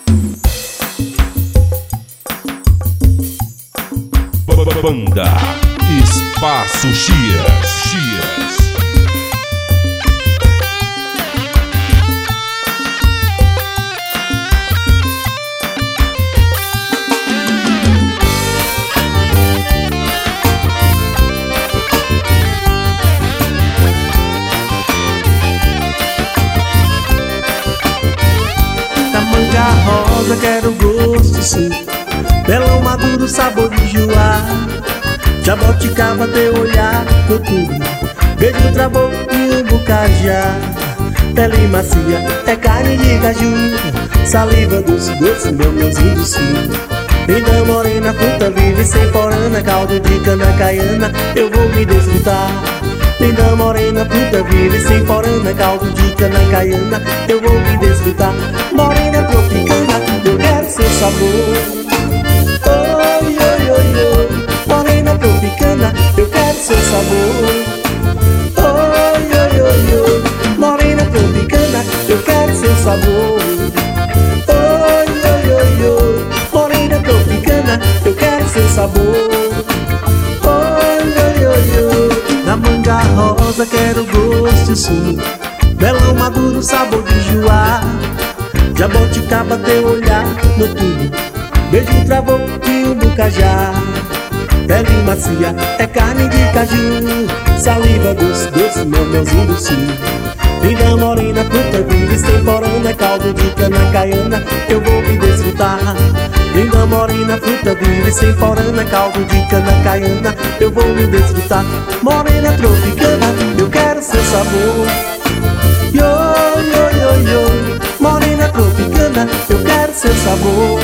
Banda Espaço Chias. Da manga rosa quero gosto sim, melão maduro, sabor de joá, jaboticaba, teu olhar noturno, beijo, travou e um bucajá. Pele macia, é carne de caju, saliva doce, doce, meu melzinho doce. Linda morena, fruta livre, sem porana, caldo de cana caiana, eu vou me desfrutar. Linda morena, fruta viva, sem porana, caldo de cana caiana, eu vou me desfrutar. Morena tropicana, eu quero seu sabor. Oi, oi, oi, oi. Morena tropicana, eu quero seu sabor. Oi, oi, oi, oi. Morena tropicana, eu quero seu sabor. Oi, oi, oi, oi. Morena tropicana, eu quero seu sabor. Oi, oi, oi, oi. Na manga rosa quero gosto sim, melão maduro, sabor de joá, jaboticaba, teu olhar noturno, beijo, travou e um bucajá. Pele macia, é carne de caju, saliva doce, doce, meu melzinho doce. Linda morena, fruta viva, extemporânea, caldo de cana caiana, eu vou me desfrutar. Linda morena, fruta viva, extemporânea, caldo de cana caiana, eu vou me desfrutar. Morena tropicana, eu quero seu sabor. Yo, yo, yo, yo. Morena tropicana, eu quero seu sabor.